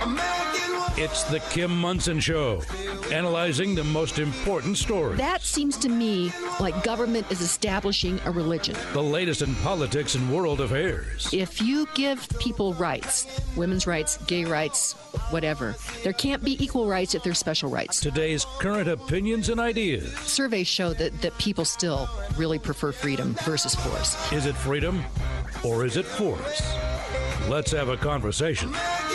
It's the Kim Munson Show, analyzing the most important stories. That seems to me like government is establishing a religion. The latest in politics and world affairs. If you give people rights, women's rights, gay rights, whatever, there can't be equal rights if there's special rights. Today's current opinions and ideas. Surveys show that people still really prefer freedom versus force. Is it freedom or is it force? Let's have a conversation.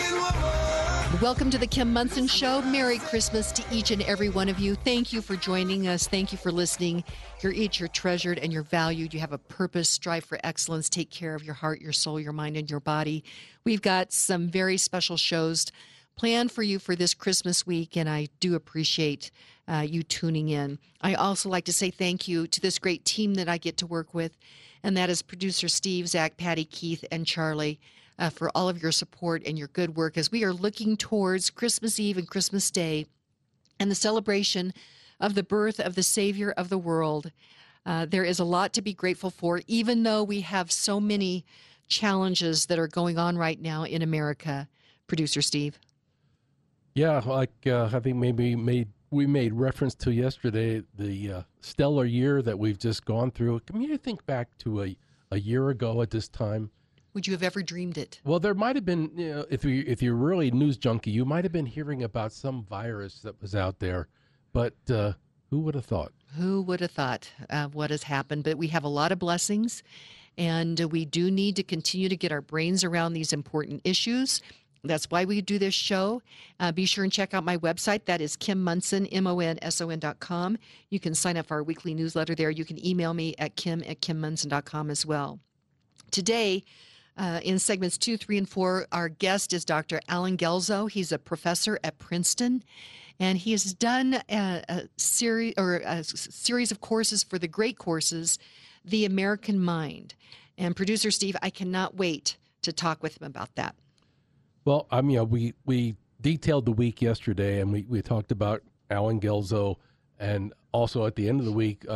Welcome to the Kim Munson Show. Merry Christmas to each and every one of you. Thank you for joining us. Thank you for listening. You're each, you're treasured and you're valued. You have a purpose. Strive for excellence. Take care of your heart, your soul, your mind, and your body. We've got some very special shows planned for you for this Christmas week, and I do appreciate you tuning in. I also like to say thank you to this great team that I get to work with, and that is producer Steve, Zach, Patty, Keith, and Charlie. For all of your support and your good work as we are looking towards Christmas Eve and Christmas Day and the celebration of the birth of the Savior of the world. There is a lot to be grateful for, even though we have so many challenges that are going on right now in America. Producer Steve. Yeah, like I think we made reference to yesterday, the stellar year that we've just gone through. Can you think back to a year ago at this time? Would you have ever dreamed it? Well, there might have been, if you're really news junkie, you might have been hearing about some virus that was out there, but who would have thought? Who would have thought what has happened? But we have a lot of blessings, and we do need to continue to get our brains around these important issues. That's why we do this show. Be sure and check out my website. That is Kim Munson, MONSON.com. You can sign up for our weekly newsletter there. You can email me at kim@kimmunson.com as well. Today, in segments 2, 3, and 4, our guest is Dr. Alan Guelzo. He's a professor at Princeton, and he has done a series of courses for the great courses, The American Mind. And producer Steve, I cannot wait to talk with him about that. Well, we detailed the week yesterday, and we talked about Alan Guelzo, and also at the end of the week,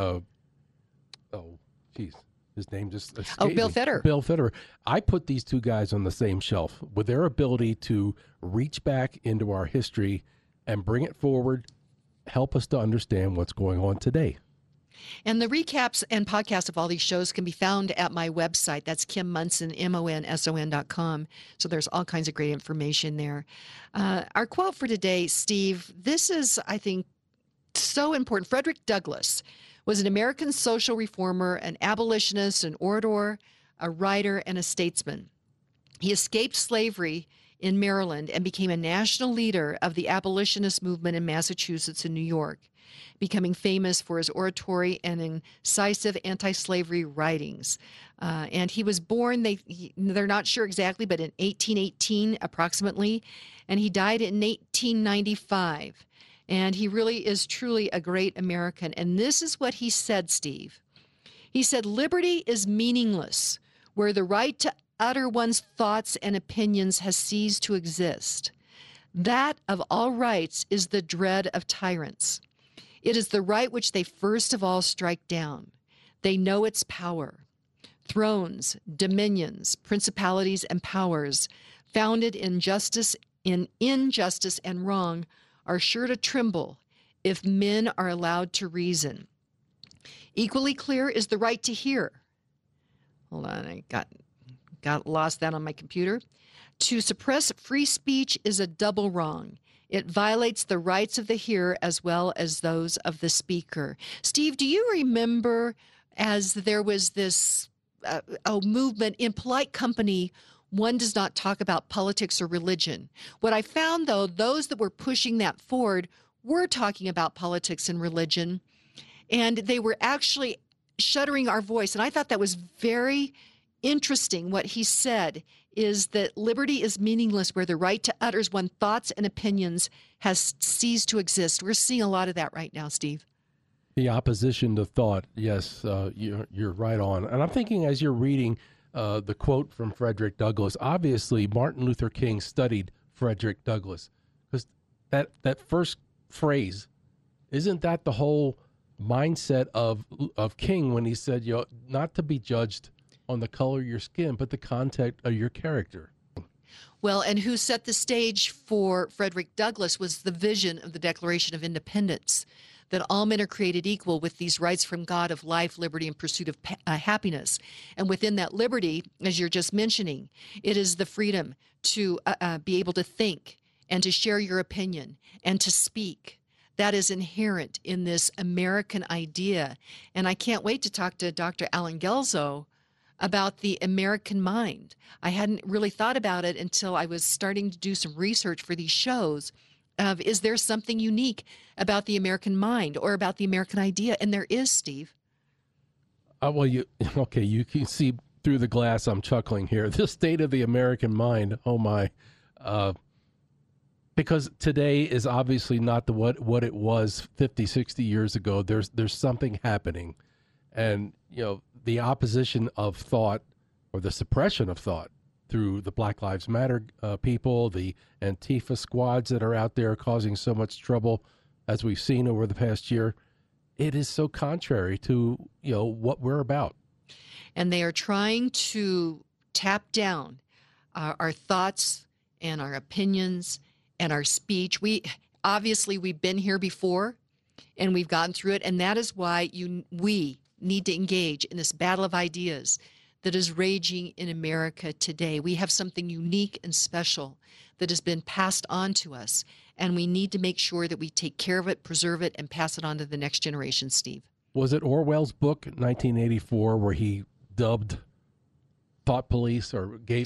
his name just escaped Bill me. Federer. Bill Federer. I put these two guys on the same shelf with their ability to reach back into our history and bring it forward, help us to understand what's going on today. And the recaps and podcasts of all these shows can be found at my website. That's Kim Munson, MONSON.com. So there's all kinds of great information there. Our quote for today, Steve, this is, I think, so important. Frederick Douglass was an American social reformer, an abolitionist, an orator, a writer, and a statesman. He escaped slavery in Maryland and became a national leader of the abolitionist movement in Massachusetts and New York, becoming famous for his oratory and incisive anti-slavery writings. And he was born, they're not sure exactly, but in 1818 approximately, and he died in 1895. And he really is truly a great American. And this is what he said, Steve. He said, "Liberty is meaningless where the right to utter one's thoughts and opinions has ceased to exist. That of all rights is the dread of tyrants. It is the right which they first of all strike down. They know its power. Thrones, dominions, principalities, and powers founded in injustice and wrong are sure to tremble if men are allowed to reason. Equally clear is the right to hear." Hold on, I got lost that on my computer. "To suppress free speech is a double wrong. It violates the rights of the hearer as well as those of the speaker." Steve, do you remember as there was this movement in polite company, one does not talk about politics or religion? What I found, though, those that were pushing that forward were talking about politics and religion, and they were actually shuttering our voice. And I thought that was very interesting. What he said is that liberty is meaningless where the right to utter one's thoughts and opinions has ceased to exist. We're seeing a lot of that right now, Steve. The opposition to thought, yes, you're right on. And I'm thinking as you're reading the quote from Frederick Douglass, obviously Martin Luther King studied Frederick Douglass, because that first phrase, isn't that the whole mindset of King when he said, not to be judged on the color of your skin, but the content of your character? Well, and who set the stage for Frederick Douglass was the vision of the Declaration of Independence, that all men are created equal with these rights from God of life, liberty, and pursuit of happiness. And within that liberty, as you're just mentioning, it is the freedom to be able to think and to share your opinion and to speak. That is inherent in this American idea. And I can't wait to talk to Dr. Alan Guelzo about the American mind. I hadn't really thought about it until I was starting to do some research for these shows. Is there something unique about the American mind or about the American idea? And there is, Steve. Well, you can see through the glass. I'm chuckling here. The state of the American mind. Oh my. Because today is obviously not what it was 50, 60 years ago. There's something happening. And, the opposition of thought or the suppression of thought through the Black Lives Matter people, the Antifa squads that are out there causing so much trouble, as we've seen over the past year, it is so contrary to, what we're about. And they are trying to tap down our thoughts and our opinions and our speech. We've been here before and we've gotten through it. And that is why we need to engage in this battle of ideas that is raging in America today. We have something unique and special that has been passed on to us, and we need to make sure that we take care of it, preserve it, and pass it on to the next generation, Steve. Was it Orwell's book, 1984, where he dubbed thought police or gave...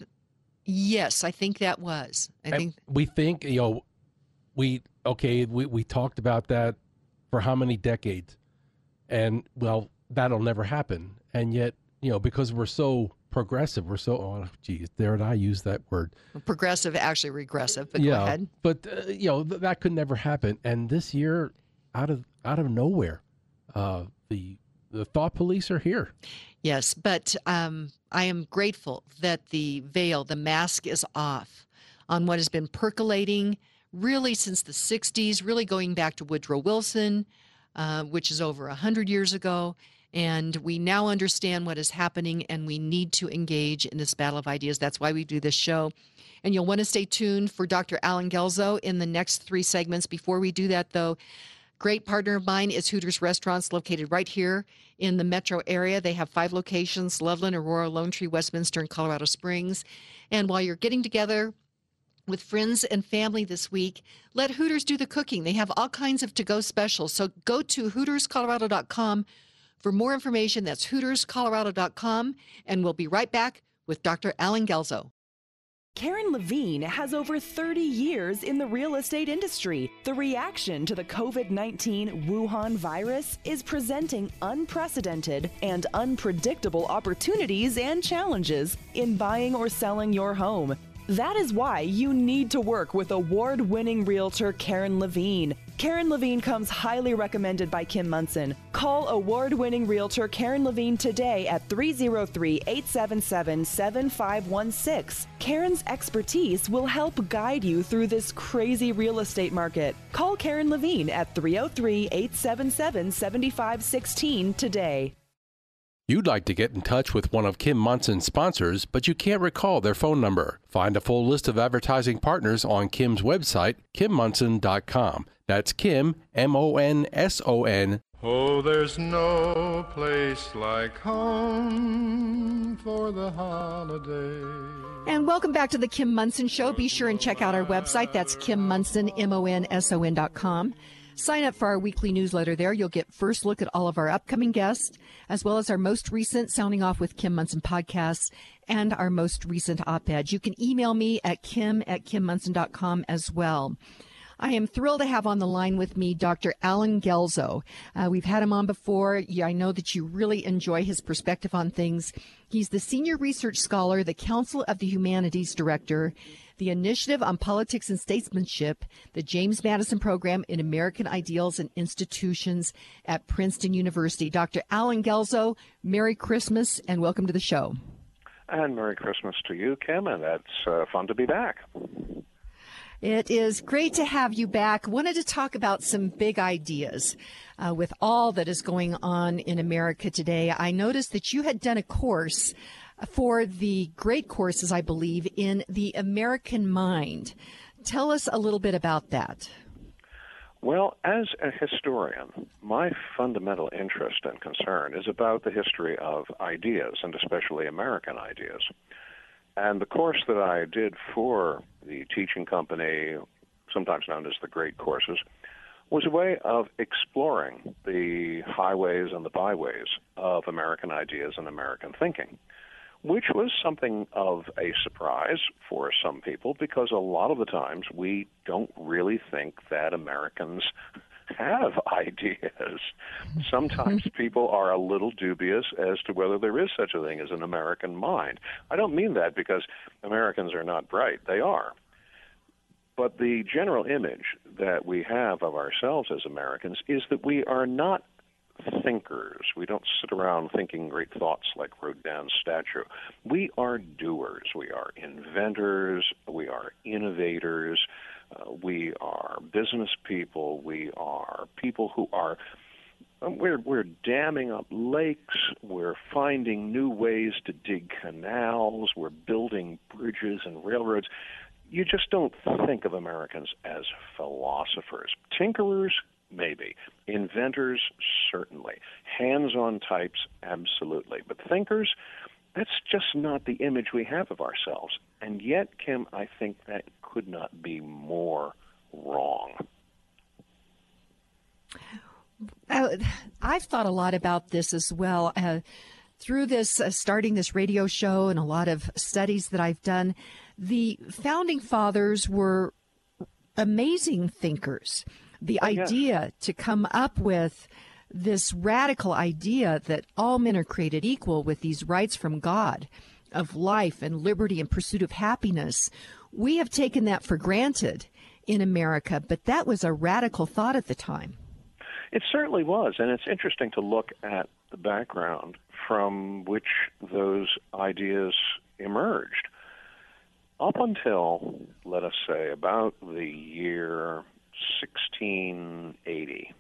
Yes, I think that was. We think, we talked about that for how many decades? And, well, that'll never happen. And yet, because we're so progressive, dared I use that word? Progressive, actually regressive, but go ahead. But, that could never happen. And this year, out of nowhere, the thought police are here. Yes, but I am grateful that the veil, the mask is off on what has been percolating really since the 60s, really going back to Woodrow Wilson, which is over 100 years ago. And we now understand what is happening, and we need to engage in this battle of ideas. That's why we do this show. And you'll want to stay tuned for Dr. Alan Guelzo in the next 3 segments. Before we do that, though, great partner of mine is Hooters Restaurants, located right here in the metro area. They have 5 locations: Loveland, Aurora, Lone Tree, Westminster, and Colorado Springs. And while you're getting together with friends and family this week, let Hooters do the cooking. They have all kinds of to-go specials. So go to HootersColorado.com for more information. That's HootersColorado.com. And we'll be right back with Dr. Alan Guelzo. Karen Levine has over 30 years in the real estate industry. The reaction to the COVID-19 Wuhan virus is presenting unprecedented and unpredictable opportunities and challenges in buying or selling your home. That is why you need to work with award-winning realtor Karen Levine. Karen Levine comes highly recommended by Kim Munson. Call award-winning realtor Karen Levine today at 303-877-7516. Karen's expertise will help guide you through this crazy real estate market. Call Karen Levine at 303-877-7516 today. You'd like to get in touch with one of Kim Munson's sponsors, but you can't recall their phone number. Find a full list of advertising partners on Kim's website, KimMunson.com. That's Kim, M-O-N-S-O-N. Oh, there's no place like home for the holiday. And welcome back to the Kim Munson Show. Be sure and check out our website. That's KimMunson, MONSON.com. Sign up for our weekly newsletter there. You'll get first look at all of our upcoming guests, as well as our most recent Sounding Off with Kim Munson podcasts and our most recent op-eds. You can email me at kim@kimmunson.com as well. I am thrilled to have on the line with me Dr. Alan Guelzo. We've had him on before. I know that you really enjoy his perspective on things. He's the Senior Research Scholar, the Council of the Humanities Director, the Initiative on Politics and Statesmanship, the James Madison Program in American Ideals and Institutions at Princeton University. Dr. Alan Guelzo, Merry Christmas and welcome to the show. And Merry Christmas to you, Kim, and that's fun to be back. It is great to have you back. Wanted to talk about some big ideas with all that is going on in America today. I noticed that you had done a course for the great courses, I believe, in the American Mind. Tell us a little bit about that. Well, as a historian, my fundamental interest and concern is about the history of ideas, and especially American ideas. And the course that I did for the teaching company, sometimes known as the Great Courses, was a way of exploring the highways and the byways of American ideas and American thinking, which was something of a surprise for some people because a lot of the times we don't really think that Americans have ideas. Sometimes people are a little dubious as to whether there is such a thing as an American mind. I don't mean that because Americans are not bright. They are. But the general image that we have of ourselves as Americans is that we are not thinkers. We don't sit around thinking great thoughts like Rodin's statue. We are doers. We are inventors. We are innovators. We are business people. We are people who are we're damming up lakes. We're finding new ways to dig canals. We're building bridges and railroads. You just don't think of Americans as philosophers. Tinkerers, maybe. Inventors, certainly. Hands-on types, absolutely. But thinkers, that's just not the image we have of ourselves. And yet, Kim, I think that could not be more wrong. I've thought a lot about this as well. Through this, starting this radio show and a lot of studies that I've done, the Founding Fathers were amazing thinkers. The idea to come up with this radical idea that all men are created equal with these rights from God of life and liberty and pursuit of happiness, we have taken that for granted in America, but that was a radical thought at the time. It certainly was, and it's interesting to look at the background from which those ideas emerged. Up until, let us say, about the year 1680,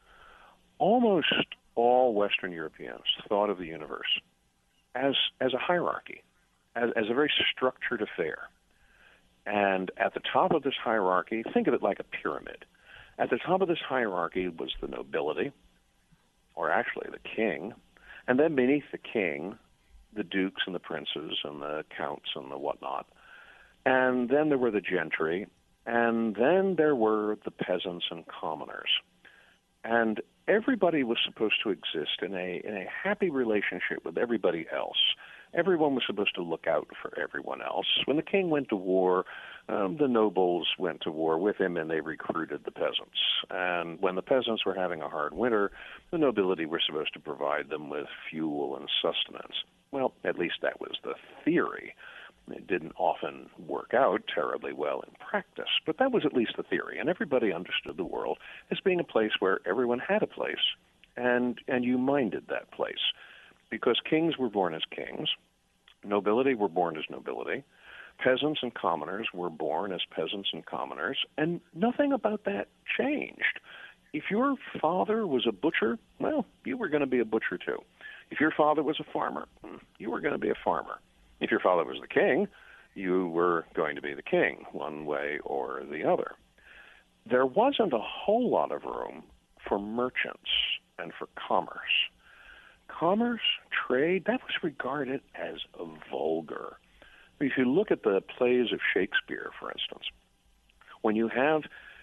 almost all Western Europeans thought of the universe as a hierarchy, as a very structured affair. And at the top of this hierarchy, think of it like a pyramid. At the top of this hierarchy was the nobility, or actually the king, and then beneath the king, the dukes and the princes and the counts and the whatnot. And then there were the gentry, and then there were the peasants and commoners. And everybody was supposed to exist in a happy relationship with everybody else. Everyone was supposed to look out for everyone else. When the king went to war, the nobles went to war with him, and they recruited the peasants. And when the peasants were having a hard winter, the nobility were supposed to provide them with fuel and sustenance. Well, at least that was the theory. It didn't often work out terribly well in practice, but that was at least the theory. And everybody understood the world as being a place where everyone had a place, and you minded that place. Because kings were born as kings, nobility were born as nobility, peasants and commoners were born as peasants and commoners, and nothing about that changed. If your father was a butcher, well, you were going to be a butcher too. If your father was a farmer, you were going to be a farmer. If your father was the king, you were going to be the king, one way or the other. There wasn't a whole lot of room for merchants and for commerce. Commerce, trade, that was regarded as vulgar. If you look at the plays of Shakespeare, for instance, when you have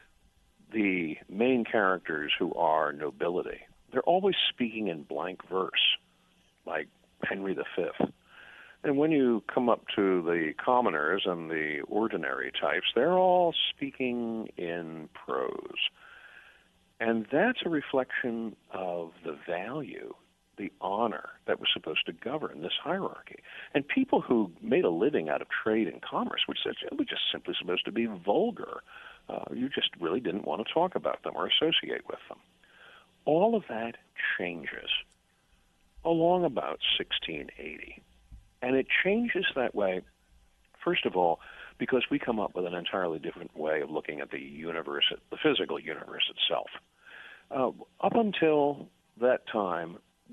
the main characters who are nobility, they're always speaking in blank verse, like Henry V. And when you come up to the commoners and the ordinary types, they're all speaking in prose. And that's a reflection of the value, the honor that was supposed to govern this hierarchy. And people who made a living out of trade and commerce, which were just simply supposed to be vulgar. You just really didn't want to talk about them or associate with them. All of that changes along about 1680. And it changes that way, first of all, because we come up with an entirely different way of looking at the universe, the physical universe itself. Up until that time,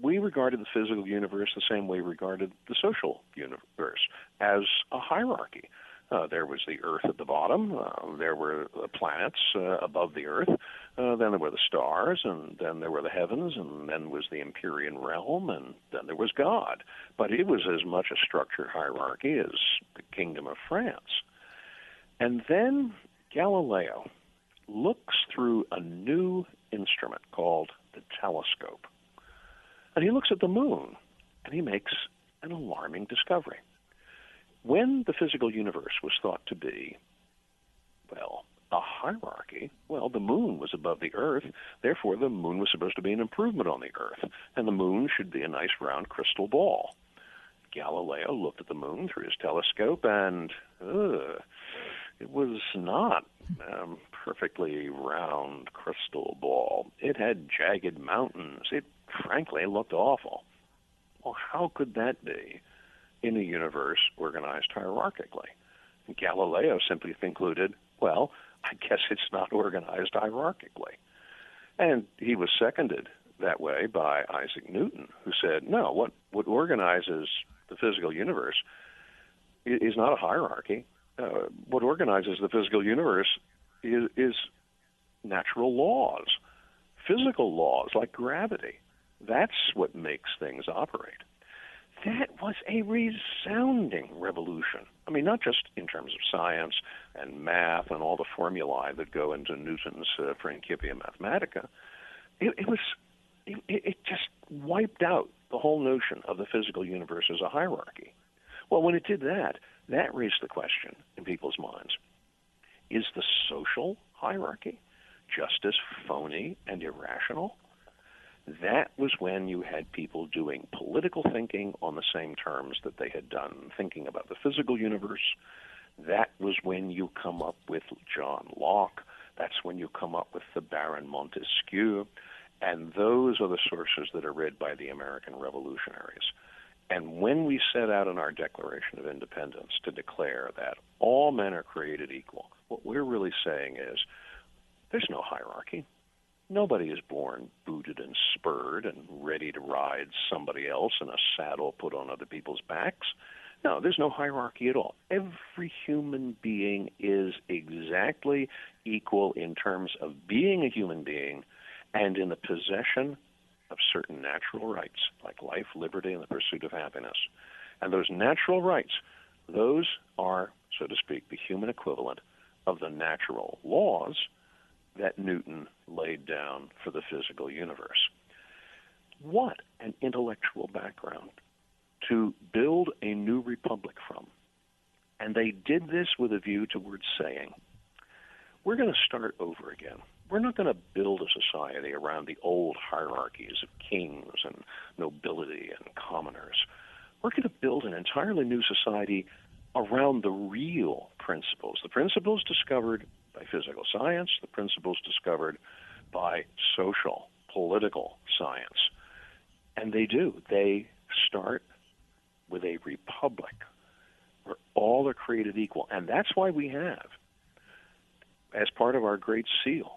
we regarded the physical universe the same way we regarded the social universe, as a hierarchy. There was the Earth at the bottom. There were the planets above the Earth. Then there were the stars, and then there were the heavens, and then was the Empyrean realm, and then there was God. But it was as much a structured hierarchy as the Kingdom of France. And then Galileo looks through a new instrument called the telescope. And he looks at the moon, and he makes an alarming discovery. When the physical universe was thought to be, well, a hierarchy, well, the moon was above the Earth, therefore the moon was supposed to be an improvement on the Earth, and the moon should be a nice round crystal ball. Galileo looked at the moon through his telescope, and it was not perfectly round crystal ball. It had jagged mountains. It frankly looked awful. Well, how could that be in a universe organized hierarchically? And Galileo simply concluded, well, I guess it's not organized hierarchically. And he was seconded that way by Isaac Newton, who said, no, what organizes the physical universe is not a hierarchy. What organizes the physical universe is natural laws, physical laws like gravity. That's what makes things operate. That was a resounding revolution. I mean, not just in terms of science and math and all the formulae that go into Newton's Principia Mathematica. It just wiped out the whole notion of the physical universe as a hierarchy. Well, when it did that, that raised the question in people's minds, is the social hierarchy just as phony and irrational? That was when you had people doing political thinking on the same terms that they had done thinking about the physical universe. That was when you come up with John Locke. That's when you come up with the Baron Montesquieu. And those are the sources that are read by the American revolutionaries. And when we set out in our Declaration of Independence to declare that all men are created equal, what we're really saying is there's no hierarchy. Nobody is born booted and spurred and ready to ride somebody else in a saddle put on other people's backs. No, there's no hierarchy at all. Every human being is exactly equal in terms of being a human being and in the possession of certain natural rights, like life, liberty, and the pursuit of happiness. And those natural rights, those are, so to speak, the human equivalent of the natural laws that Newton laid down for the physical universe. What an intellectual background to build a new republic from. And they did this with a view towards saying, we're going to start over again. We're not going to build a society around the old hierarchies of kings and nobility and commoners. We're going to build an entirely new society around the real principles, the principles discovered by physical science, the principles discovered by social, political science. And they do. They start with a republic where all are created equal. And that's why we have, as part of our Great Seal,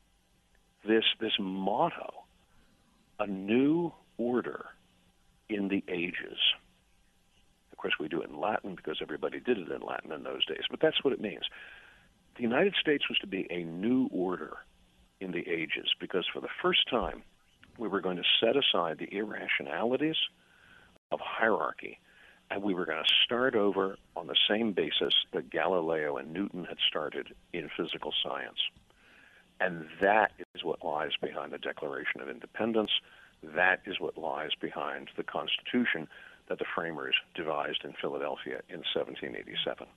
this motto, a new order in the ages. Of course, we do it in Latin because everybody did it in Latin in those days, but that's what it means. The United States was to be a new order in the ages because for the first time, we were going to set aside the irrationalities of hierarchy, and we were going to start over on the same basis that Galileo and Newton had started in physical science. And that is what lies behind the Declaration of Independence. That is what lies behind the Constitution that the framers devised in Philadelphia in 1787.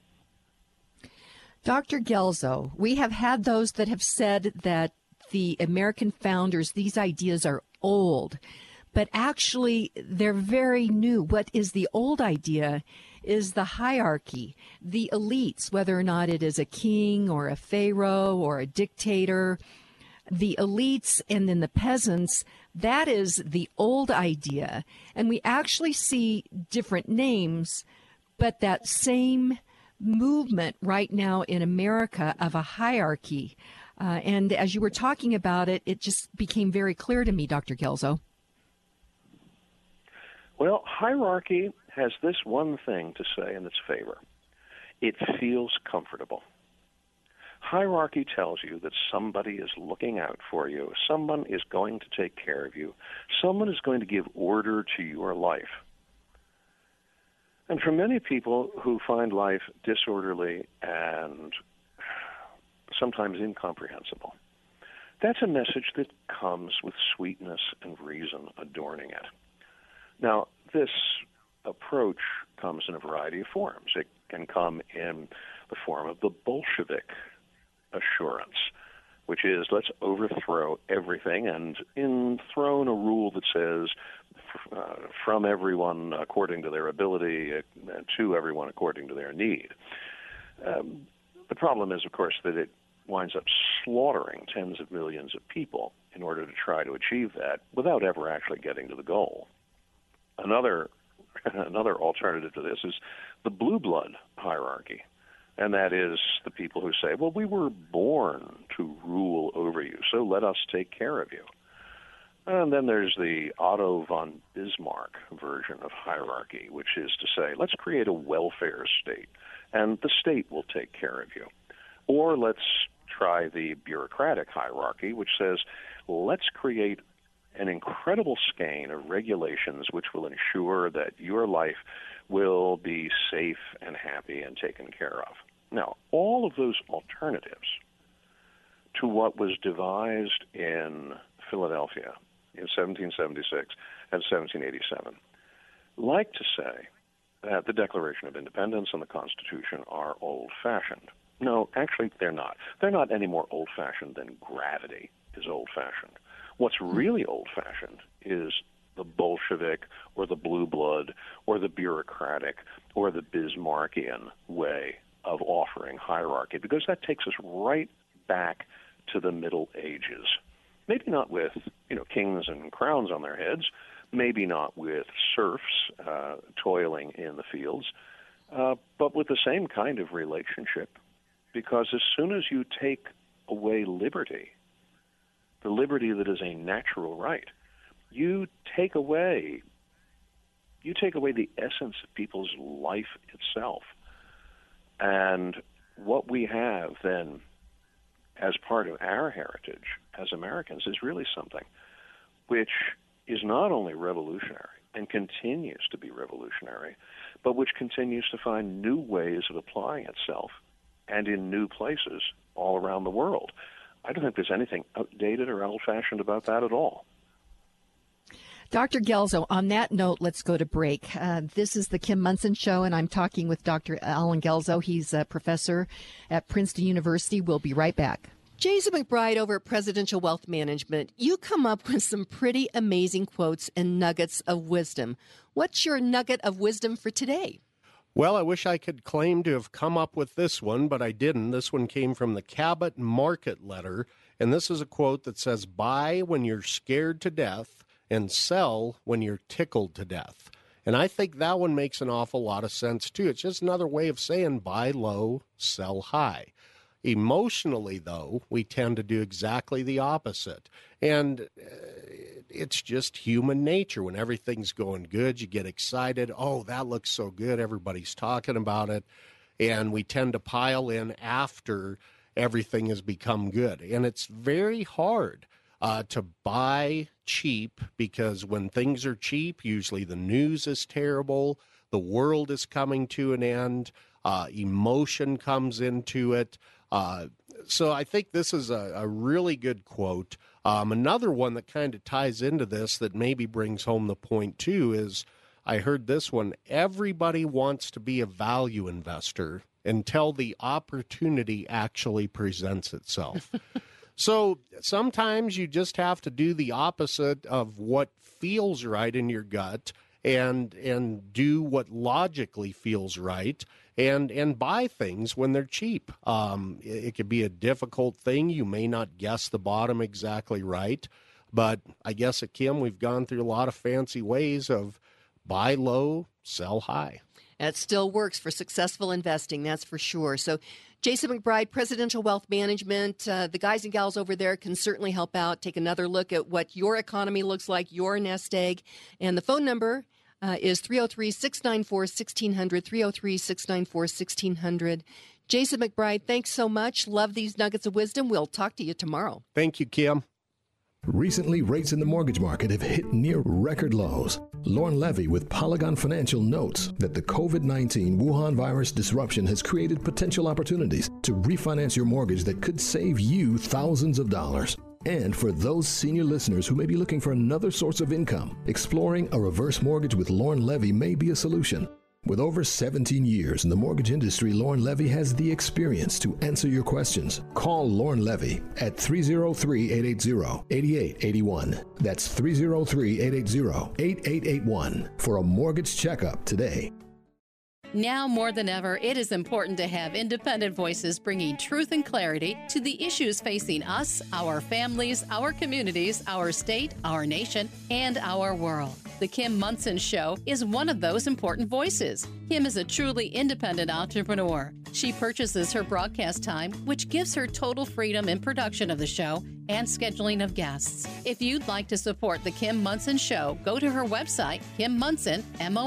Dr. Guelzo, we have had those that have said that the American founders, these ideas are old, but actually they're very new. What is the old idea is the hierarchy, the elites, whether or not it is a king or a pharaoh or a dictator, the elites and then the peasants. That is the old idea. And we actually see different names, but that same movement right now in America of a hierarchy. And as you were talking about it, it just became very clear to me, Dr. Guelzo. Well, hierarchy has this one thing to say in its favor. It feels comfortable. Hierarchy tells you that somebody is looking out for you. Someone is going to take care of you. Someone is going to give order to your life. And for many people who find life disorderly and sometimes incomprehensible, that's a message that comes with sweetness and reason adorning it. Now, this approach comes in a variety of forms. It can come in the form of the Bolshevik assurance, which is let's overthrow everything and enthrone a rule that says from everyone according to their ability to everyone according to their need. The problem is, of course, that it winds up slaughtering tens of millions of people in order to try to achieve that without ever actually getting to the goal. Another alternative to this is the blue blood hierarchy, and that is the people who say, well, we were born to rule over you, so let us take care of you. And then there's the Otto von Bismarck version of hierarchy, which is to say, let's create a welfare state, and the state will take care of you. Or let's try the bureaucratic hierarchy, which says, let's create an incredible skein of regulations which will ensure that your life will be safe and happy and taken care of. Now, all of those alternatives to what was devised in Philadelphia in 1776 and 1787 like to say that the Declaration of Independence and the Constitution are old-fashioned. No, actually, they're not. They're not any more old-fashioned than gravity is old-fashioned. What's really old-fashioned is the Bolshevik or the blue blood or the bureaucratic or the Bismarckian way of offering hierarchy, because that takes us right back to the Middle Ages. Maybe not with, kings and crowns on their heads, maybe not with serfs toiling in the fields, but with the same kind of relationship, because as soon as you take away liberty, the liberty that is a natural right, you take away the essence of people's life itself. And what we have then as part of our heritage as Americans is really something which is not only revolutionary and continues to be revolutionary, but which continues to find new ways of applying itself and in new places all around the world. I don't think there's anything outdated or old-fashioned about that at all. Dr. Guelzo, on that note, let's go to break. This is the Kim Monson Show, and I'm talking with Dr. Alan Guelzo. He's a professor at Princeton University. We'll be right back. Jason McBride over at Presidential Wealth Management. You come up with some pretty amazing quotes and nuggets of wisdom. What's your nugget of wisdom for today? Well, I wish I could claim to have come up with this one, but I didn't. This one came from the Cabot Market Letter, and this is a quote that says, "Buy when you're scared to death and sell when you're tickled to death." And I think that one makes an awful lot of sense, too. It's just another way of saying buy low, sell high. Emotionally, though, we tend to do exactly the opposite. And it's just human nature. When everything's going good, you get excited. Oh, that looks so good. Everybody's talking about it. And we tend to pile in after everything has become good. And it's very hard to buy cheap, because when things are cheap, usually the news is terrible, the world is coming to an end, emotion comes into it. So I think this is a really good quote. Another one that kind of ties into this that maybe brings home the point too is, I heard this one: everybody wants to be a value investor until the opportunity actually presents itself. So sometimes you just have to do the opposite of what feels right in your gut and do what logically feels right and buy things when they're cheap. It could be a difficult thing. You may not guess the bottom exactly right, but I guess at Kim, we've gone through a lot of fancy ways of buy low, sell high. It still works for successful investing, that's for sure. So Jason McBride, Presidential Wealth Management, the guys and gals over there can certainly help out. Take another look at what your economy looks like, your nest egg. And the phone number is 303-694-1600, 303-694-1600. Jason McBride, thanks so much. Love these nuggets of wisdom. We'll talk to you tomorrow. Thank you, Kim. Recently, rates in the mortgage market have hit near record lows. Lauren Levy with Polygon Financial notes that the COVID-19 Wuhan virus disruption has created potential opportunities to refinance your mortgage that could save you thousands of dollars. And for those senior listeners who may be looking for another source of income, exploring a reverse mortgage with Lauren Levy may be a solution. With over 17 years in the mortgage industry, Lauren Levy has the experience to answer your questions. Call Lauren Levy at 303-880-8881. That's 303-880-8881 for a mortgage checkup today. Now more than ever, it is important to have independent voices bringing truth and clarity to the issues facing us, our families, our communities, our state, our nation, and our world. The Kim Monson Show is one of those important voices. Kim is a truly independent entrepreneur. She purchases her broadcast time, which gives her total freedom in production of the show and scheduling of guests. If you'd like to support The Kim Monson Show, go to her website, KimMonson,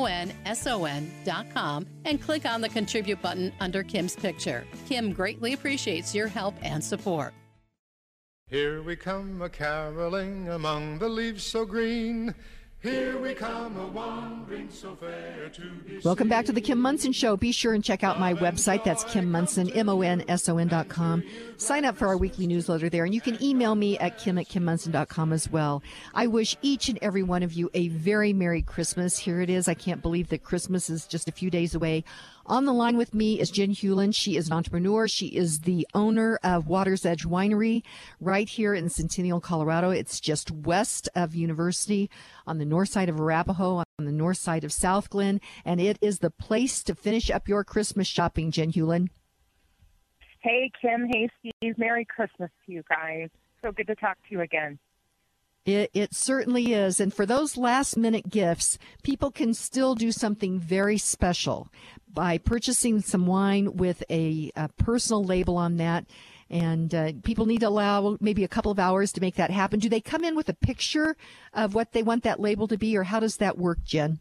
MONSON.com, and click on the Contribute button under Kim's picture. Kim greatly appreciates your help and support. Here we come a-caroling among the leaves so green. Here we come a-wandering so fair to be Welcome back to the Kim Monson Show. Be sure and check out my website. That's Kim Monson, MONSON.com. Sign up for our weekly newsletter there, and you can email me at kim@kimmonson.com as well. I wish each and every one of you a very Merry Christmas. Here it is. I can't believe that Christmas is just a few days away. On the line with me is Jen Hewlin. She is an entrepreneur. She is the owner of Water's Edge Winery right here in Centennial, Colorado. It's just west of University on the north side of Arapahoe, on the north side of South Glen, and it is the place to finish up your Christmas shopping, Jen Hewlin. Hey, Kim. Hey, Steve. Merry Christmas to you guys. So good to talk to you again. It certainly is. And for those last-minute gifts, people can still do something very special by purchasing some wine with a personal label on that. And people need to allow maybe a couple of hours to make that happen. Do they come in with a picture of what they want that label to be, or how does that work, Jen?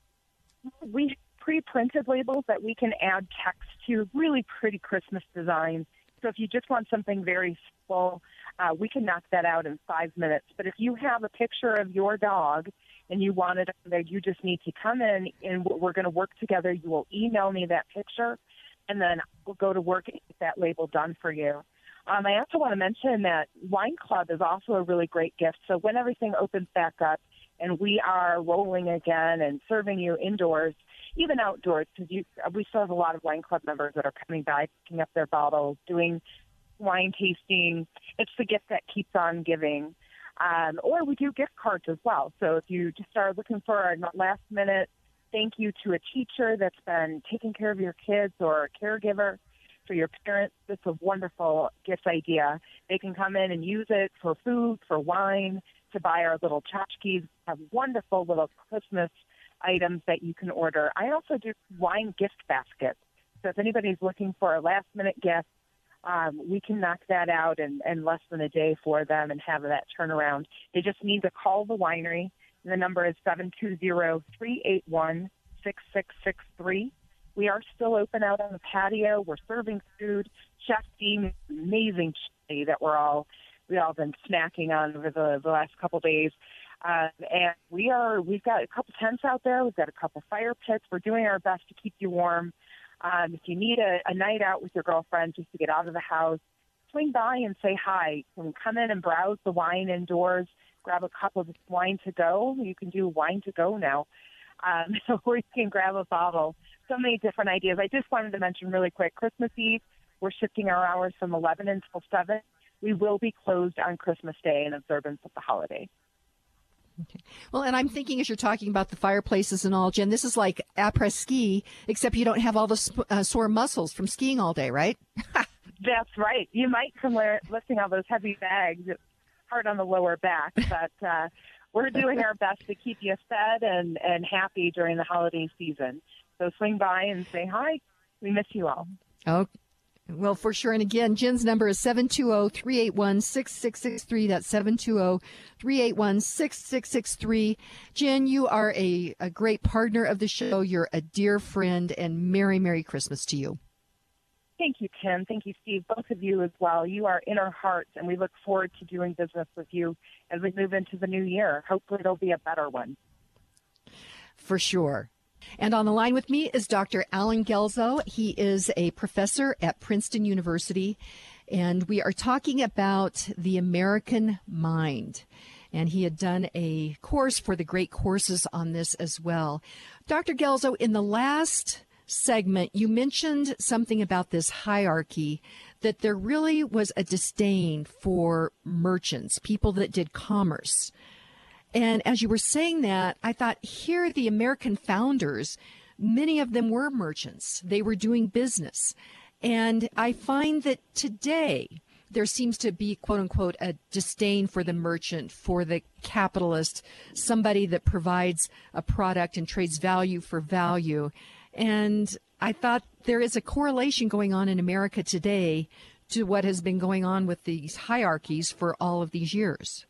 We have pre-printed labels that we can add text to, really pretty Christmas designs. So if you just want something very simple, we can knock that out in 5 minutes. But if you have a picture of your dog and you want it there, you just need to come in and we're going to work together. You will email me that picture, and then we'll go to work and get that label done for you. I also want to mention that Wine Club is also a really great gift. So when everything opens back up and we are rolling again and serving you indoors, even outdoors, because we still have a lot of Wine Club members that are coming by, picking up their bottles, doing wine tasting. It's the gift that keeps on giving. Or we do gift cards as well. So if you just are looking for a last-minute thank you to a teacher that's been taking care of your kids, or a caregiver for your parents, it's a wonderful gift idea. They can come in and use it for food, for wine, to buy our little tchotchkes. Have wonderful little Christmas items that you can order. I also do wine gift baskets. So if anybody's looking for a last-minute gift, we can knock that out in less than a day for them and have that turnaround. They just need to call the winery. The number is 720-381-6663. We are still open out on the patio. We're serving food. Chef Dean, amazing chili that we've all been snacking on over the last couple days. And we've got a couple tents out there. We've got a couple fire pits. We're doing our best to keep you warm. If you need a night out with your girlfriend just to get out of the house, swing by and say hi. You can come in and browse the wine indoors, grab a cup of wine to go. You can do wine to go now. Or you can grab a bottle. So many different ideas. I just wanted to mention really quick, Christmas Eve, we're shifting our hours from 11 until 7. We will be closed on Christmas Day in observance of the holiday. Okay. Well, and I'm thinking as you're talking about the fireplaces and all, Jen, this is like après-ski, except you don't have all the sore muscles from skiing all day, right? That's right. You might from lifting all those heavy bags. It's hard on the lower back, but we're doing our best to keep you fed and happy during the holiday season. So swing by and say hi. We miss you all. Well, for sure. And again, Jen's number is 720-381-6663. That's 720-381-6663. Jen, you are a great partner of the show. You're a dear friend, and Merry Christmas to you. Thank you, Kim. Thank you, Steve. Both of you as well. You are in our hearts, and we look forward to doing business with you as we move into the new year. Hopefully it'll be a better one. For sure. And on the line with me is Dr. Alan Guelzo. He is a professor at Princeton University, and we are talking about the American mind. And he had done a course for the great courses on this as well. Dr. Guelzo, in the last segment, you mentioned something about this hierarchy, that there really was a disdain for merchants, people that did commerce. And as you were saying that, I thought, here the American founders, many of them were merchants. They were doing business. And I find that today there seems to be, quote unquote, a disdain for the merchant, for the capitalist, somebody that provides a product and trades value for value. And I thought there is a correlation going on in America today to what has been going on with these hierarchies for all of these years.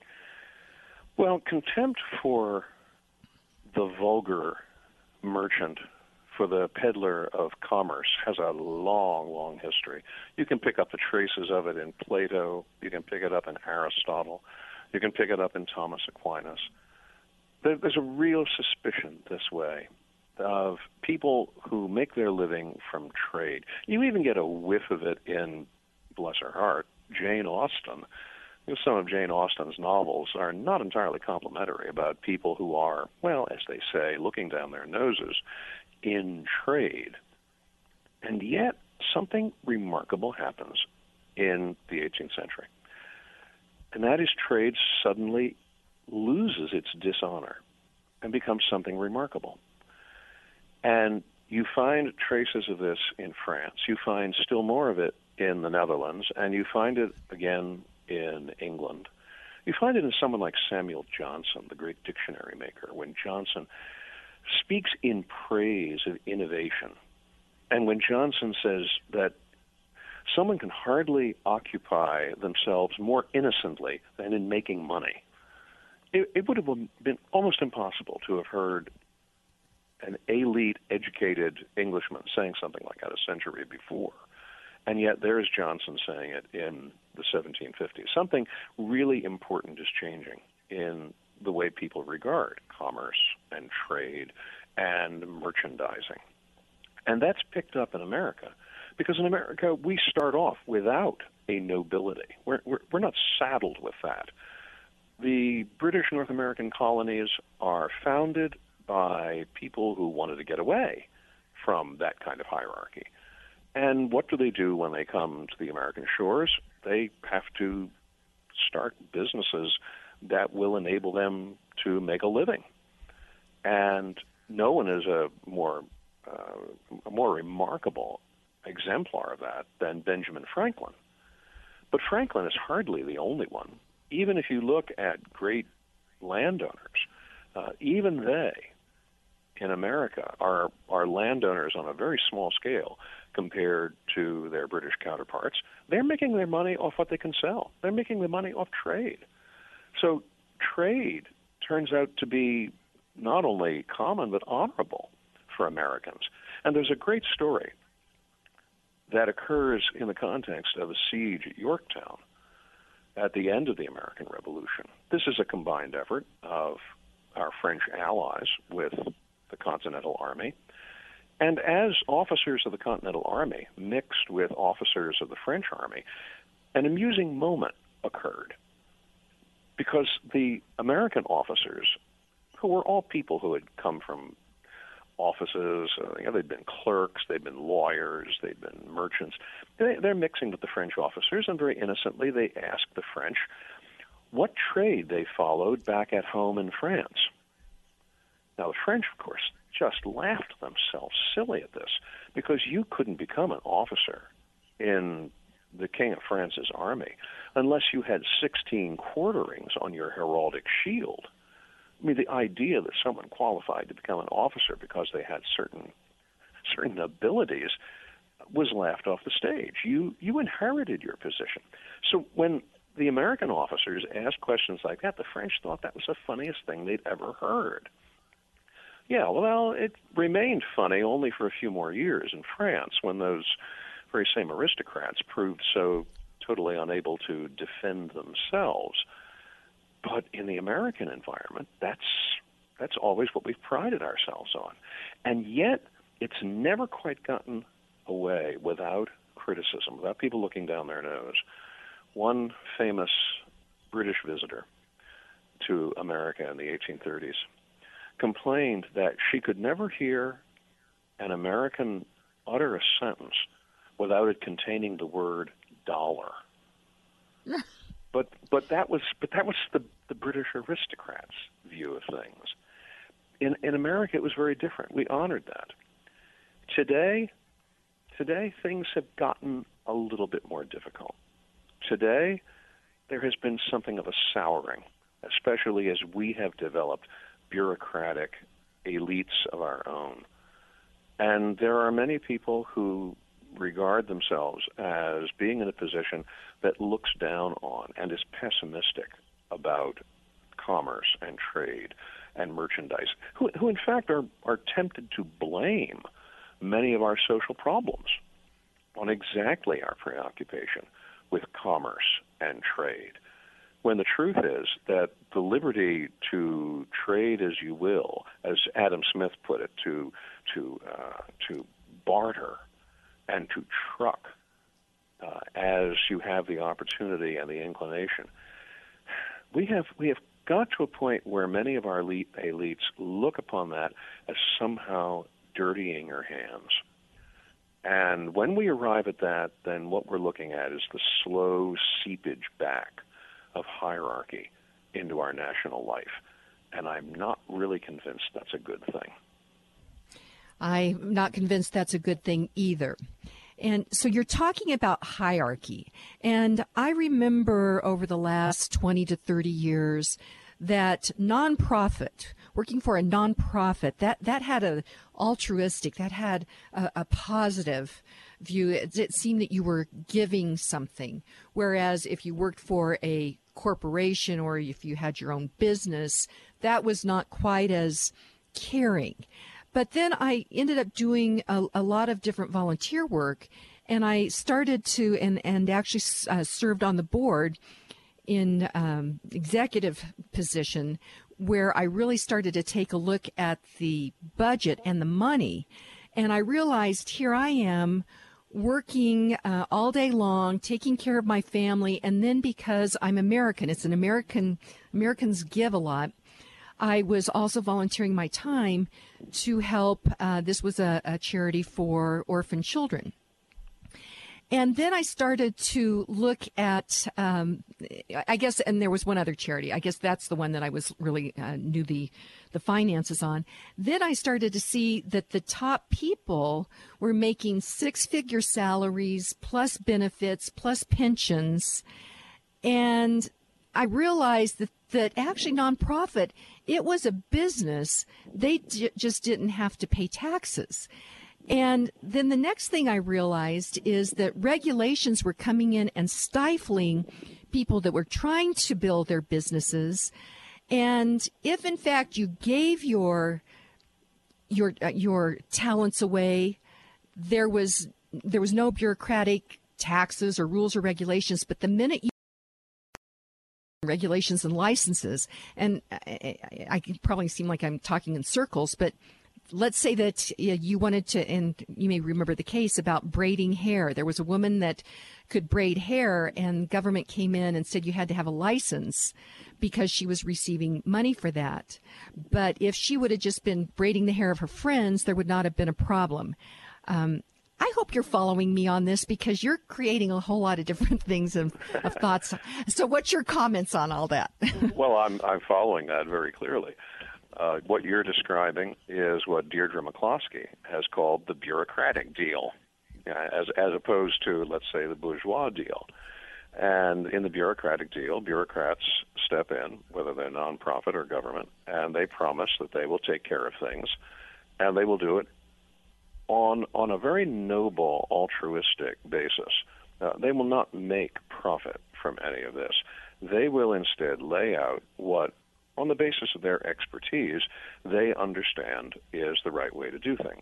Well, contempt for the vulgar merchant, for the peddler of commerce, has a long history. You can pick up the traces of it in Plato. You can pick it up in Aristotle. You can pick it up in Thomas Aquinas. There's a real suspicion this way of people who make their living from trade. You even get a whiff of it in, bless her heart, Jane Austen. Some of Jane Austen's novels are not entirely complimentary about people who are, well, as they say, looking down their noses in trade. And yet, something remarkable happens in the 18th century. And that is, trade suddenly loses its dishonor and becomes something remarkable. And you find traces of this in France. You find still more of it in the Netherlands, and you find it again in England. You find it in someone like Samuel Johnson, the great dictionary maker, when Johnson speaks in praise of innovation. And when Johnson says that someone can hardly occupy themselves more innocently than in making money, it would have been almost impossible to have heard an elite, educated Englishman saying something like that a century before. And yet there's Johnson saying it in the 1750s. Something really important is changing in the way people regard commerce and trade and merchandising. And that's picked up in America, because in America we start off without a nobility. We're not saddled with that. The British North American colonies are founded by people who wanted to get away from that kind of hierarchy. And what do they do when they come to the American shores? They have to start businesses that will enable them to make a living. And no one is a more remarkable exemplar of that than Benjamin Franklin. But Franklin is hardly the only one. Even if you look at great landowners, even they in America are landowners on a very small scale compared to their British counterparts. They're making their money off what they can sell. They're making their money off trade. So trade turns out to be not only common but honorable for Americans. And there's a great story that occurs in the context of a siege at Yorktown at the end of the American Revolution. This is a combined effort of our French allies with the Continental Army. And as officers of the Continental Army mixed with officers of the French Army, an amusing moment occurred, because the American officers, who were all people who had come from offices, they'd been clerks, they'd been lawyers, they'd been merchants, they're mixing with the French officers, and very innocently they asked the French what trade they followed back at home in France. Now, the French, of course, just laughed themselves silly at this, because you couldn't become an officer in the King of France's army unless you had 16 quarterings on your heraldic shield. I mean, the idea that someone qualified to become an officer because they had certain abilities was laughed off the stage. You inherited your position. So when the American officers asked questions like that, the French thought that was the funniest thing they'd ever heard. Yeah, well, it remained funny only for a few more years in France when those very same aristocrats proved so totally unable to defend themselves. But in the American environment, that's always what we've prided ourselves on. And yet, it's never quite gotten away without criticism, without people looking down their nose. One famous British visitor to America in the 1830s complained that she could never hear an American utter a sentence without it containing the word dollar. But that was the British aristocrats' view of things. In America, it was very different. We honored that. Today things have gotten a little bit more difficult. Today, there has been something of a souring, especially as we have developed bureaucratic elites of our own. And there are many people who regard themselves as being in a position that looks down on and is pessimistic about commerce and trade and merchandise, who in fact are tempted to blame many of our social problems on exactly our preoccupation with commerce and trade, when the truth is that the liberty to trade as you will, as Adam Smith put it, to barter and to truck as you have the opportunity and the inclination, we have got to a point where many of our elites look upon that as somehow dirtying our hands. And when we arrive at that, then what we're looking at is the slow seepage back of hierarchy into our national life. And I'm not really convinced that's a good thing. I'm not convinced that's a good thing either. And so you're talking about hierarchy. And I remember over the last 20 to 30 years that nonprofit, working for a nonprofit, that had a altruistic, that had a positive view. It seemed that you were giving something. Whereas if you worked for a corporation or if you had your own business, that was not quite as caring. But then I ended up doing a lot of different volunteer work, and I started to and actually served on the board in executive position, where I really started to take a look at the budget and the money. And I realized here I am working all day long, taking care of my family. And then because I'm American, it's an Americans give a lot. I was also volunteering my time to help. This was a charity for orphan children. And then I started to look at, I guess, and there was one other charity. I guess that's the one that I was really knew the finances on. Then I started to see that the top people were making six-figure salaries, plus benefits, plus pensions. And I realized that actually nonprofit, it was a business. They just didn't have to pay taxes. And then the next thing I realized is that regulations were coming in and stifling people that were trying to build their businesses. And if in fact you gave your talents away, there was no bureaucratic taxes or rules or regulations. But the minute you regulations and licenses, and I probably seem like I'm talking in circles, but let's say that you wanted to, and you may remember the case about braiding hair. There was a woman that could braid hair, and government came in and said you had to have a license because she was receiving money for that. But if she would have just been braiding the hair of her friends, there would not have been a problem. I hope you're following me on this because you're creating a whole lot of different things of thoughts. So what's your comments on all that? Well, I'm following that very clearly. What you're describing is what Deirdre McCloskey has called the bureaucratic deal, as opposed to, let's say, the bourgeois deal. And in the bureaucratic deal, bureaucrats step in, whether they're nonprofit or government, and they promise that they will take care of things, and they will do it on a very noble, altruistic basis. They will not make profit from any of this. They will instead lay out what, on the basis of their expertise, they understand is the right way to do things.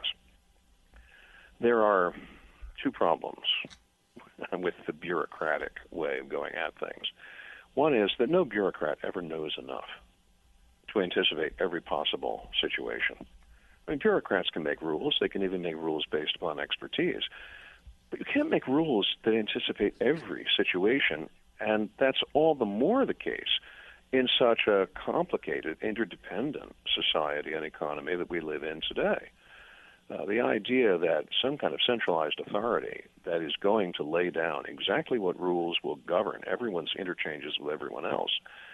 There are two problems with the bureaucratic way of going at things. One is that no bureaucrat ever knows enough to anticipate every possible situation. I mean, bureaucrats can make rules. They can even make rules based upon expertise. But you can't make rules that anticipate every situation, and that's all the more the case in such a complicated, interdependent society and economy that we live in today. The idea that some kind of centralized authority that is going to lay down exactly what rules will govern everyone's interchanges with everyone else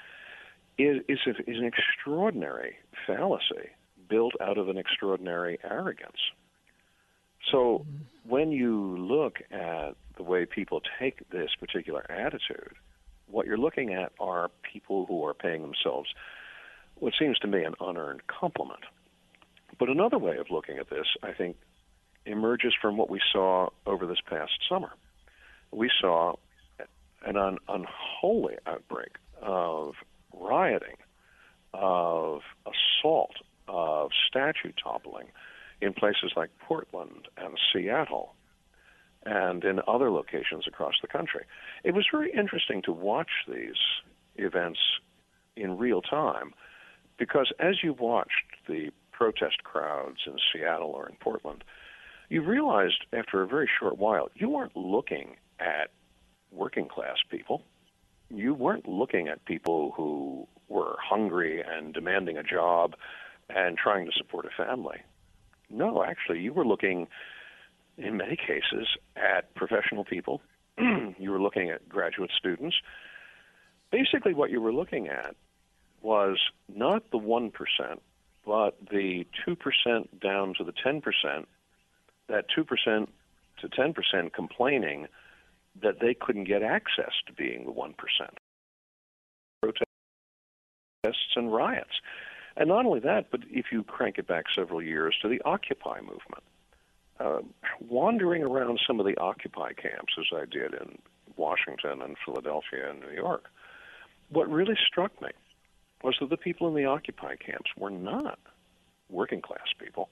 is an extraordinary fallacy built out of an extraordinary arrogance. So when you look at the way people take this particular attitude, what you're looking at are people who are paying themselves what seems to me an unearned compliment. But another way of looking at this, I think, emerges from what we saw over this past summer. We saw an unholy outbreak of rioting, of assault, of statue toppling in places like Portland and Seattle and in other locations across the country. It was very interesting to watch these events in real time because as you watched the protest crowds in Seattle or in Portland, you realized after a very short while you weren't looking at working class people. You weren't looking at people who were hungry and demanding a job and trying to support a family. No, actually, you were looking, in many cases, at professional people. You were looking at graduate students. Basically, what you were looking at was not the 1%, but the 2% down to the 10%, that 2% to 10% complaining that they couldn't get access to being the 1%. Protests and riots. And not only that, but if you crank it back several years to the Occupy movement, wandering around some of the Occupy camps, as I did in Washington and Philadelphia and New York, what really struck me was that the people in the Occupy camps were not working class people.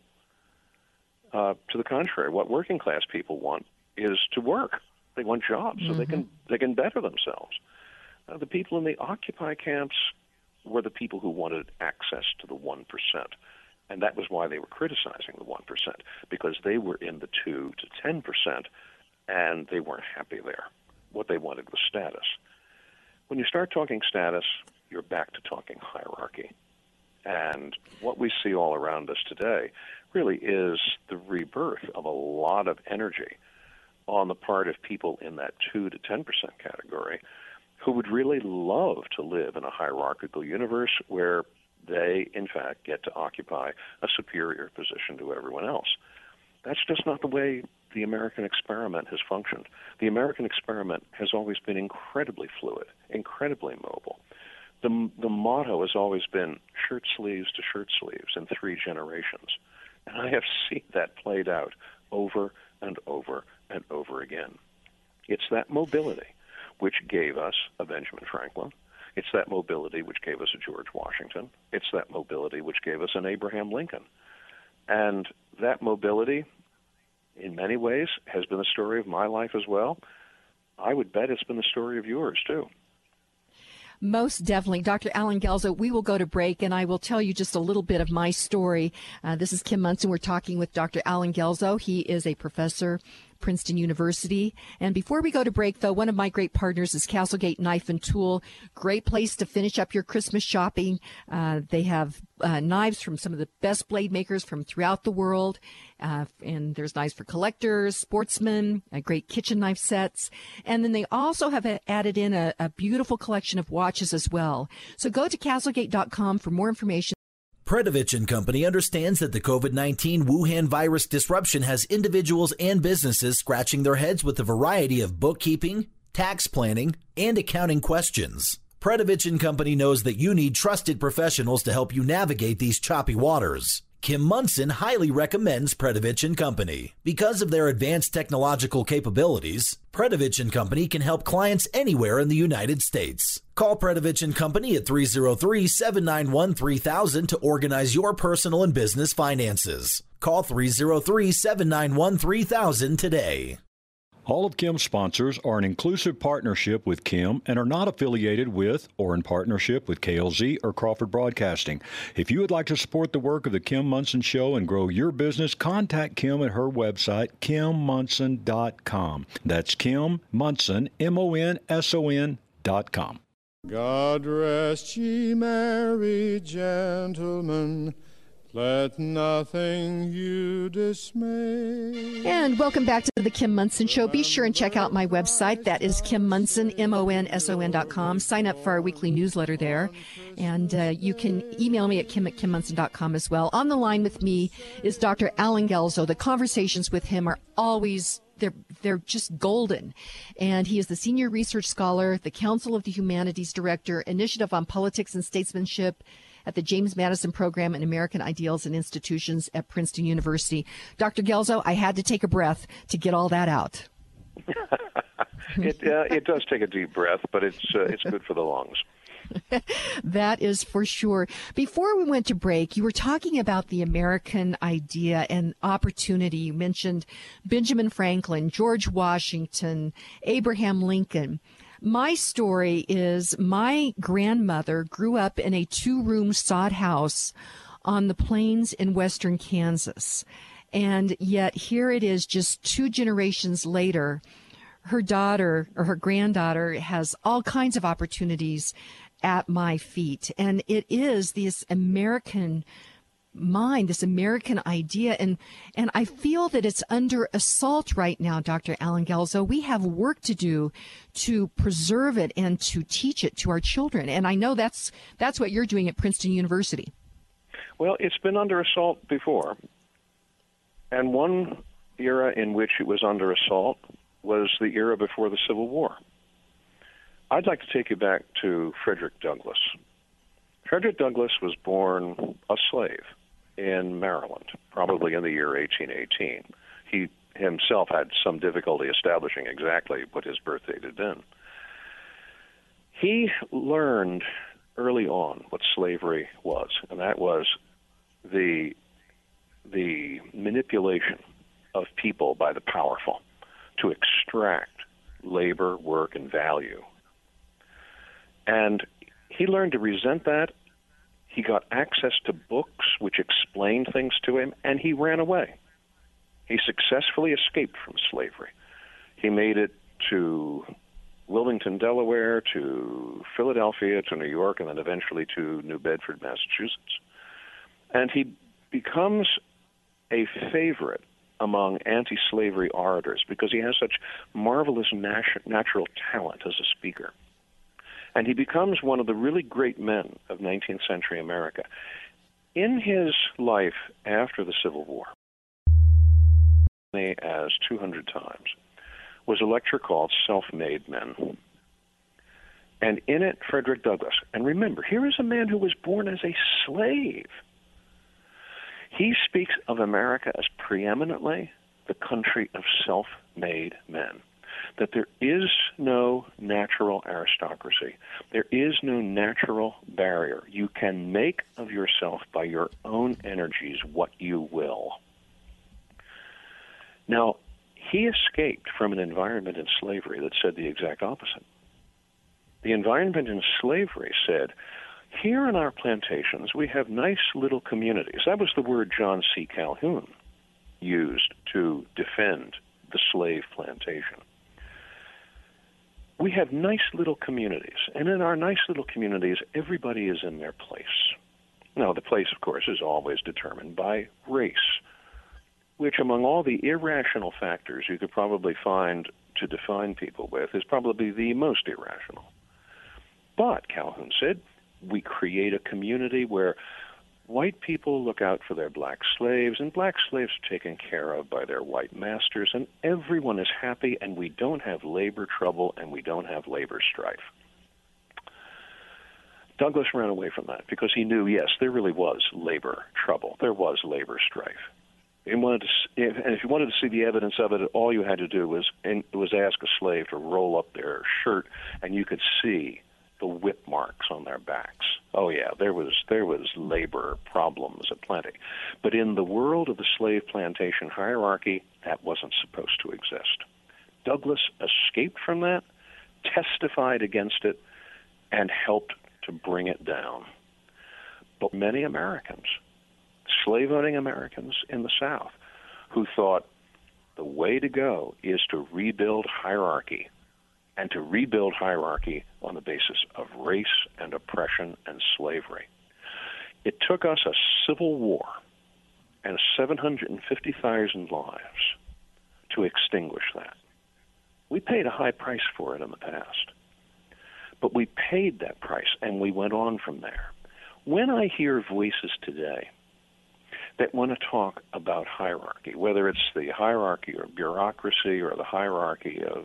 To the contrary, what working class people want is to work. They want jobs so they can better themselves. The people in the Occupy camps were the people who wanted access to the 1%. And that was why they were criticizing the 1%, because they were in the 2 to 10%, and they weren't happy there. What they wanted was status. When you start talking status, you're back to talking hierarchy. And what we see all around us today really is the rebirth of a lot of energy on the part of people in that 2 to 10% category who would really love to live in a hierarchical universe where they, in fact, get to occupy a superior position to everyone else. That's just not the way the American experiment has functioned. The American experiment has always been incredibly fluid, incredibly mobile. The motto has always been shirt sleeves to shirt sleeves in 3 generations. And I have seen that played out over and over and over again. It's that mobility which gave us a Benjamin Franklin. It's that mobility which gave us a George Washington. It's that mobility which gave us an Abraham Lincoln. And that mobility, in many ways, has been the story of my life as well. I would bet it's been the story of yours, too. Most definitely. Dr. Allen Guelzo, we will go to break, and I will tell you just a little bit of my story. This is Kim Monson. We're talking with Dr. Allen Guelzo. He is a professor, Princeton University. And before we go to break, though, one of my great partners is Castlegate Knife and Tool. Great place to finish up your Christmas shopping. They have knives from some of the best blade makers from throughout the world. And there's knives for collectors, sportsmen, great kitchen knife sets. And then they also have added in a beautiful collection of watches as well. So go to Castlegate.com for more information. Predovich & Company understands that the COVID-19 Wuhan virus disruption has individuals and businesses scratching their heads with a variety of bookkeeping, tax planning, and accounting questions. Predovich & Company knows that you need trusted professionals to help you navigate these choppy waters. Kim Munson highly recommends Predovich & Company. Because of their advanced technological capabilities, Predovich & Company can help clients anywhere in the United States. Call Predovich & Company at 303-791-3000 to organize your personal and business finances. Call 303-791-3000 today. All of Kim's sponsors are an inclusive partnership with Kim and are not affiliated with or in partnership with KLZ or Crawford Broadcasting. If you would like to support the work of the Kim Munson Show and grow your business, contact Kim at her website, kimmunson.com. That's Kim Munson, MONSON.com. God rest ye merry gentlemen, let nothing you dismay. And welcome back to the Kim Munson Show. Be sure and check out my website. That is Kim Munson, MONSON.com. Sign up for our weekly newsletter there. And you can email me at kim@kimmunson.com as well. On the line with me is Dr. Alan Guelzo. The conversations with him are always they're just golden. And he is the Senior Research Scholar, the Council of the Humanities Director, Initiative on Politics and Statesmanship at the James Madison Program in American Ideals and Institutions at Princeton University. Dr. Guelzo, I had to take a breath to get all that out. It does take a deep breath, but it's good for the lungs. That is for sure. Before we went to break, you were talking about the American idea and opportunity. You mentioned Benjamin Franklin, George Washington, Abraham Lincoln. My story is my grandmother grew up in a 2-room sod house on the plains in western Kansas. And yet here it is just 2 generations later, her daughter or her granddaughter has all kinds of opportunities at my feet. And it is this American mind, this American idea. And I feel that it's under assault right now, Dr. Alan Guelzo. We have work to do to preserve it and to teach it to our children. And I know that's what you're doing at Princeton University. Well, it's been under assault before. And one era in which it was under assault was the era before the Civil War. I'd like to take you back to Frederick Douglass. Frederick Douglass was born a slave in Maryland, probably in the year 1818. He himself had some difficulty establishing exactly what his birth date had been. He learned early on what slavery was, and that was the manipulation of people by the powerful to extract labor, work, and value. And he learned to resent that. He got access to books which explained things to him, and he ran away. He successfully escaped from slavery. He made it to Wilmington, Delaware, to Philadelphia, to New York, and then eventually to New Bedford, Massachusetts. And he becomes a favorite among anti-slavery orators because he has such marvelous natural talent as a speaker. And he becomes one of the really great men of 19th century America. In his life after the Civil War, as 200 times, was a lecture called Self-Made Men. And in it, Frederick Douglass, and remember, here is a man who was born as a slave. He speaks of America as preeminently the country of self-made men, that there is no natural aristocracy. There is no natural barrier. You can make of yourself by your own energies what you will. Now, he escaped from an environment in slavery that said the exact opposite. The environment in slavery said, here in our plantations, we have nice little communities. That was the word John C. Calhoun used to defend the slave plantation. We have nice little communities, and in our nice little communities, everybody is in their place. Now, the place, of course, is always determined by race, which among all the irrational factors you could probably find to define people with is probably the most irrational. But, Calhoun said, we create a community where white people look out for their black slaves, and black slaves are taken care of by their white masters, and everyone is happy, and we don't have labor trouble, and we don't have labor strife. Douglass ran away from that because he knew, yes, there really was labor trouble. There was labor strife. And if you wanted to see the evidence of it, all you had to do was ask a slave to roll up their shirt, and you could see the whip marks on their backs. Oh yeah, there was labor problems aplenty. But in the world of the slave plantation hierarchy, that wasn't supposed to exist. Douglass escaped from that, testified against it, and helped to bring it down. But many Americans, slave-owning Americans in the South, who thought the way to go is to rebuild hierarchy, and to rebuild hierarchy on the basis of race and oppression and slavery. It took us a civil war and 750,000 lives to extinguish that. We paid a high price for it in the past, but we paid that price and we went on from there. When I hear voices today that want to talk about hierarchy, whether it's the hierarchy of bureaucracy or the hierarchy of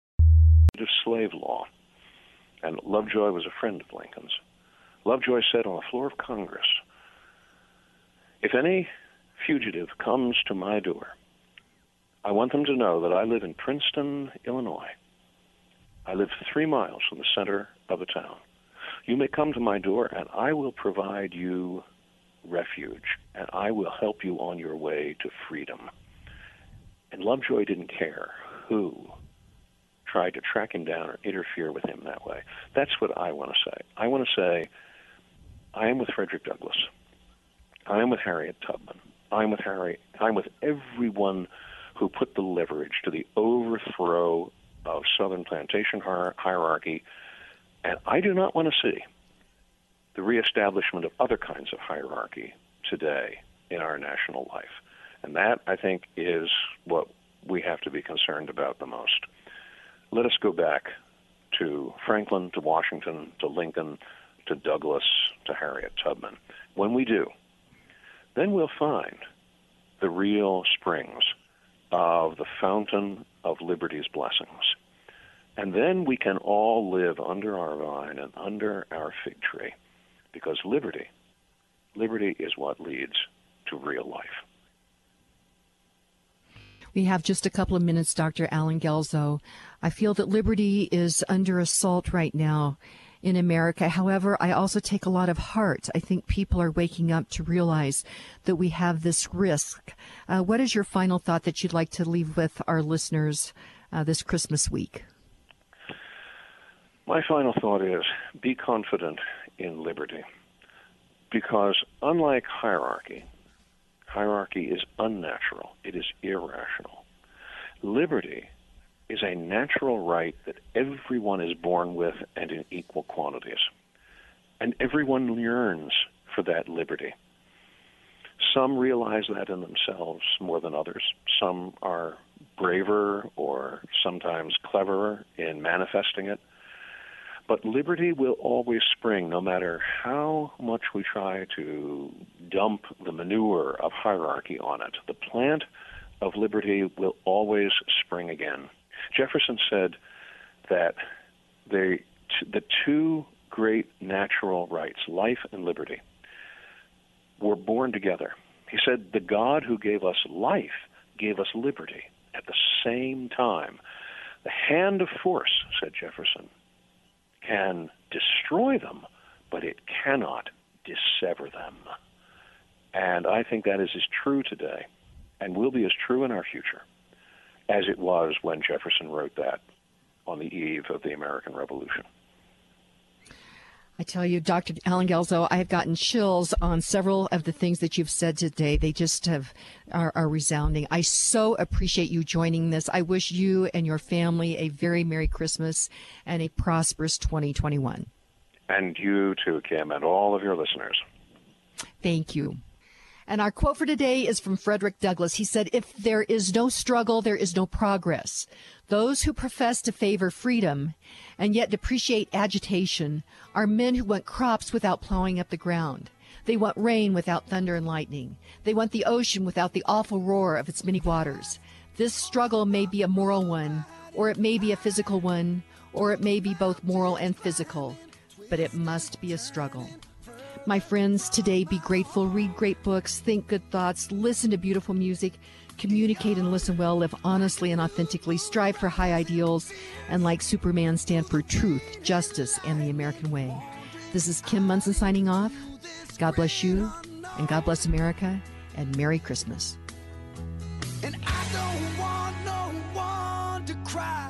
slave law, and Lovejoy was a friend of Lincoln's. Lovejoy said on the floor of Congress, if any fugitive comes to my door, I want them to know that I live in Princeton, Illinois. I live 3 miles from the center of the town. You may come to my door, and I will provide you refuge, and I will help you on your way to freedom. And Lovejoy didn't care who tried to track him down or interfere with him that way. That's what I want to say. I want to say, I am with Frederick Douglass. I am with Harriet Tubman. I'm with everyone who put the leverage to the overthrow of Southern plantation hierarchy, and I do not want to see the reestablishment of other kinds of hierarchy today in our national life. And that, I think, is what we have to be concerned about the most. Let us go back to Franklin, to Washington, to Lincoln, to Douglass, to Harriet Tubman. When we do, then we'll find the real springs of the fountain of liberty's blessings. And then we can all live under our vine and under our fig tree, because liberty is what leads to real life. We have just a couple of minutes, Dr. Allen Guelzo. I feel that liberty is under assault right now in America. However, I also take a lot of heart. I think people are waking up to realize that we have this risk. What is your final thought that you'd like to leave with our listeners this Christmas week? My final thought is be confident in liberty, because unlike hierarchy is unnatural. It is irrational. Liberty is a natural right that everyone is born with and in equal quantities. And everyone yearns for that liberty. Some realize that in themselves more than others. Some are braver or sometimes cleverer in manifesting it. But liberty will always spring, no matter how much we try to dump the manure of hierarchy on it. The plant of liberty will always spring again. Jefferson said that the two great natural rights, life and liberty, were born together. He said the God who gave us life gave us liberty at the same time. The hand of force, said Jefferson, can destroy them, but it cannot dissever them. And I think that is as true today and will be as true in our future as it was when Jefferson wrote that on the eve of the American Revolution. I tell you, Dr. Allen Guelzo, I have gotten chills on several of the things that you've said today. They just are resounding. I so appreciate you joining this. I wish you and your family a very Merry Christmas and a prosperous 2021. And you too, Kim, and all of your listeners. Thank you. And our quote for today is from Frederick Douglass. He said, "If there is no struggle, there is no progress. Those who profess to favor freedom and yet depreciate agitation are men who want crops without plowing up the ground. They want rain without thunder and lightning. They want the ocean without the awful roar of its many waters. This struggle may be a moral one, or it may be a physical one, or it may be both moral and physical. but it must be a struggle. My friends, today be grateful, read great books, think good thoughts, listen to beautiful music, communicate and listen well, live honestly and authentically, strive for high ideals, and like Superman, stand for truth, justice, and the American way. This is Kim Monson signing off. God bless you, and God bless America, and Merry Christmas. And I don't want no one to cry.